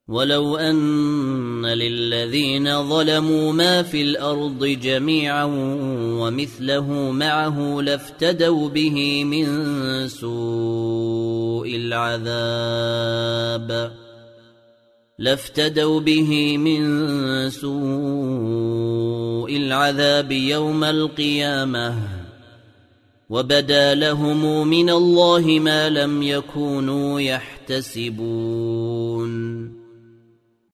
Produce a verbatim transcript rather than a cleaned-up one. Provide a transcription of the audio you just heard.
ولو أن للذين ظلموا ما في الأرض جميعا ومثله معه لافتدوا به من سوء العذاب لافتدوا به من سوء العذاب يوم القيامة وبدا لهم من الله ما لم يكونوا يحتسبون